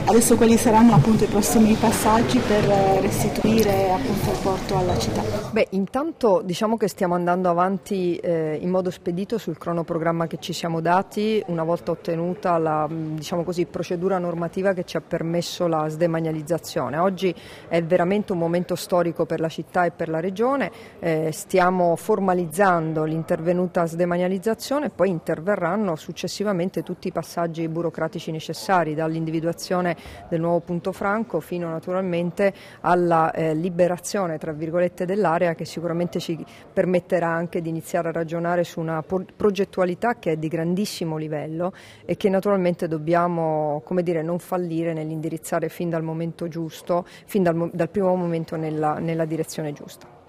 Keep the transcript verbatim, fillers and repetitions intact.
Adesso quali saranno appunto i prossimi passaggi per restituire appunto il porto alla città? Beh, intanto diciamo che stiamo andando avanti eh, in modo spedito sul cronoprogramma che ci siamo dati, una volta ottenuta la diciamo così, procedura normativa che ci ha permesso la sdemanializzazione. Oggi è veramente un momento storico per la città e per la regione, eh, stiamo formalizzando l'intervenuta sdemanializzazione e poi interverranno successivamente tutti i passaggi burocratici necessari, dall'individuazione del nuovo punto franco fino naturalmente alla eh, liberazione tra virgolette dell'area, che sicuramente ci permetterà anche di iniziare a ragionare su una progettualità che è di grandissimo livello e che naturalmente dobbiamo, come dire, non fallire nell'indirizzare fin dal momento giusto, fin dal, dal primo momento nella, nella direzione giusta.